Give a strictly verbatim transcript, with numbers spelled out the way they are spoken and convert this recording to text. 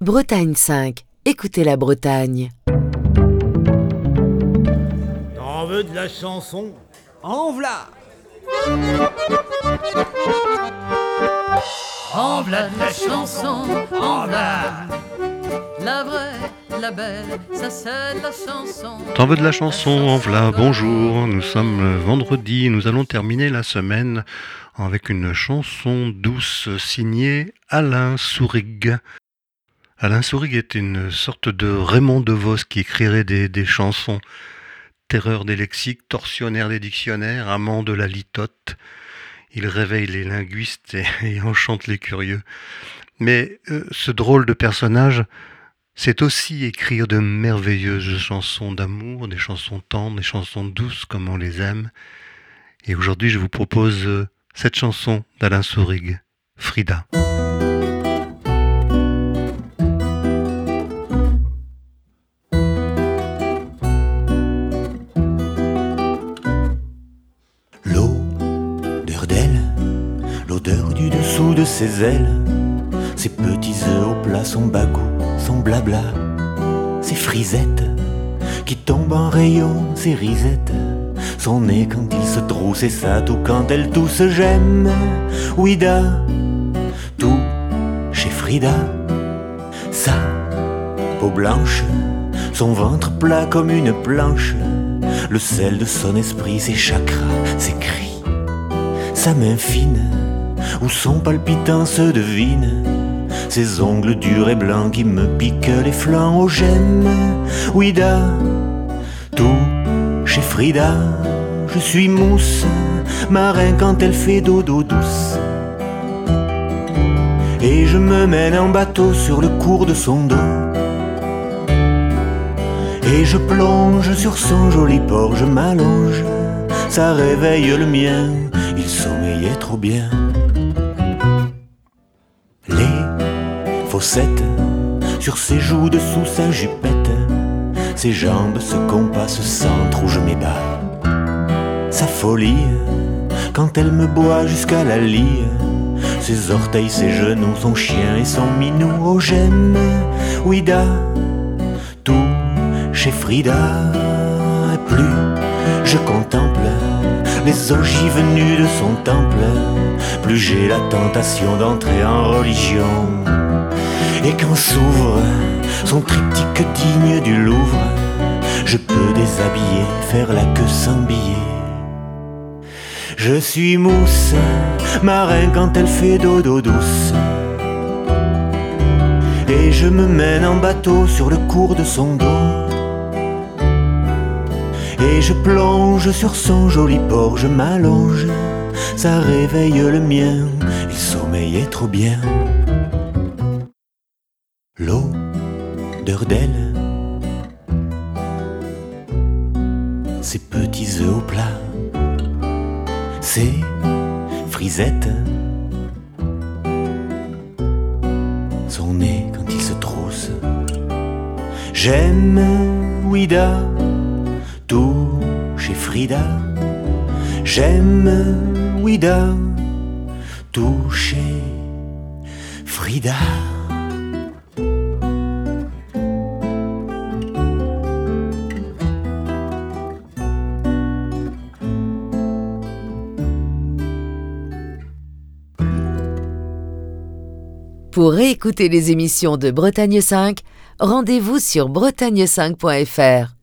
Bretagne cinq, écoutez la Bretagne. T'en veux de la chanson? En v'là! En v'là de la chanson, en v'là. La vraie, la belle, ça c'est la chanson. T'en veux de la chanson, en v'là, bonjour. Nous sommes vendredi et nous allons terminer la semaine avec une chanson douce signée Alain Sourig. Alain Sourig est une sorte de Raymond DeVos qui écrirait des, des chansons. Terreur des lexiques, tortionnaire des dictionnaires, amant de la litote. Il réveille les linguistes et, et enchante les curieux. Mais euh, ce drôle de personnage, c'est aussi écrire de merveilleuses chansons d'amour, des chansons tendres, des chansons douces comme on les aime. Et aujourd'hui, je vous propose euh, cette chanson d'Alain Sourig, Frida. L'odeur d'elle, l'odeur du dessous de ses ailes, ses petits œufs au plat, son bagout, son blabla, ses frisettes qui tombent en rayon, ses risettes, son nez quand il se trousse et ça tout quand elle tousse. J'aime, ouida, tout chez Frida, sa peau blanche, son ventre plat comme une planche, le sel de son esprit, ses chakras, ses cris, sa main fine où son palpitant se devine, ses ongles durs et blancs qui me piquent les flancs. Oh j'aime, ouida, tout chez Frida. Je suis mousse, marin quand elle fait dodo douce, et je me mène en bateau sur le cours de son dos, et je plonge sur son joli port, je m'allonge, ça réveille le mien, il sommeillait trop bien. Les fossettes sur ses joues dessous sa jupette, ses jambes se compassent, centre où je m'ébats. Sa folie, quand elle me boit jusqu'à la lie, ses orteils, ses genoux, son chien et son minou. Oh j'aime, ouida, tout chez Frida. Et plus je contemple les ogives nues de son temple, plus j'ai la tentation d'entrer en religion. Et quand s'ouvre son triptyque digne du Louvre, je peux déshabiller, faire la queue sans billet. Je suis mousse, marin quand elle fait dodo douce, et je me mène en bateau sur le cours de son dos, et je plonge sur son joli port, je m'allonge, ça réveille le mien, il sommeillait trop bien. L'odeur d'elle, ses petits œufs au plat, ses frisettes, son nez quand il se trousse. J'aime, ouida, tout chez Frida. J'aime, ouida, tout chez Frida. Pour réécouter les émissions de Bretagne cinq, rendez-vous sur bretagne cinq point f r.